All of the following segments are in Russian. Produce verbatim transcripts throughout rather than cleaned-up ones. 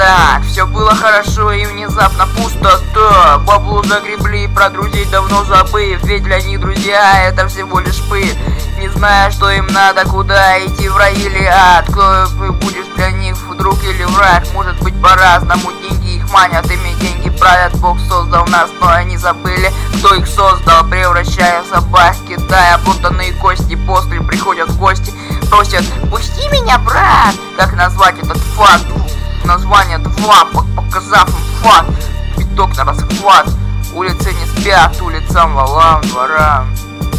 так, все было хорошо и внезапно пустота. Бабло загребли, про друзей давно забыв, ведь для них друзья это всего лишь пыль. Не зная, что им надо, куда идти, в рай или ад. Кто ты будешь для них, друг или враг? Может быть по-разному, деньги их манят, ими деньги правят. Бог создал нас, но они забыли, кто их создал, превращая собак в Китай. Обмотанные кости после приходят в гости, просят: пусти меня, брат. Как назвать этот факт? Название два, показав им факт. Биток на расхват. Улицы не спят, улицам, валам, дворам.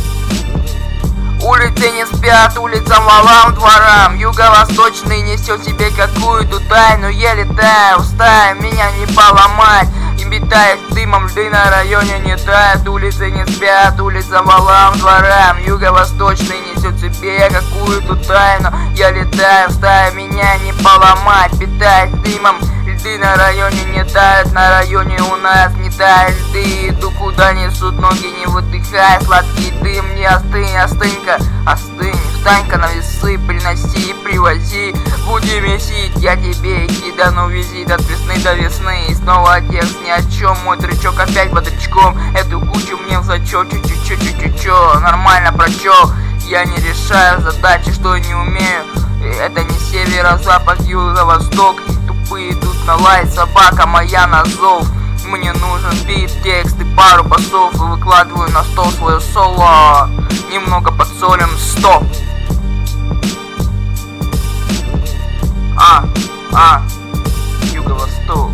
Улицы не спят, улицам, валам, дворам. Юго-восточный несет себе какую-то тайну. Я летаю, стая, меня не поломать. И метаясь дымом, льды на районе не тают. Улицы не спят, улицам, валам, дворам. Юго-восточный несет себе какую-то тайну. Я летаю, стая, меня не поломать. Питаясь дымом, льды на районе не тают. На районе у нас не тают льды. Иду куда несут ноги, не выдыхая. Сладкий дым, не остынь, остынь-ка, остынь. Встань-ка на весы, приноси и привози. Будем месить, я тебе кидану визит от весны до весны. И снова текст ни о чем, мой тречок опять бодрячком. Эту кучу мне в зачет, чу-чу-чу-чу-чу. Нормально прочел, я не решаю задачи, что не умею. Это не северо-запад, юго-восток. Тупые идут на лай, собака моя на зов. Мне нужен бит, текст и пару басов. И выкладываю на стол свое соло. Немного подсолим, стоп. А, а, юго-восток.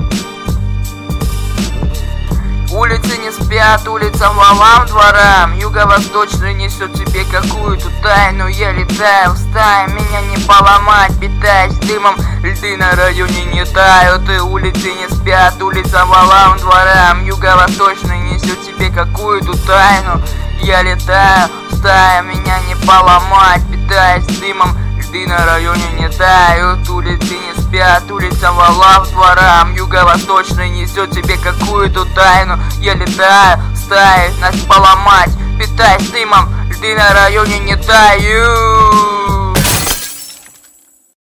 Улицы не спят, улицам, валам, дворам. Юго-восточный несет себе какую-то тайну. Я летаю в стае, меня не поломать. Питаясь дымом, льды на районе не тают. И улицы не спят, улицам, валам, дворам. Юго-восточный несет себе какую-то тайну. Я летаю в стае, меня не поломать. Питаясь дымом, льды на районе не тают. Улицы не спят, улицам, валам, дворам. Юго-восточный несет себе какую-то тайну. Я летаю в стае, нас поломать. Питаясь дымом, льды на районе не тают.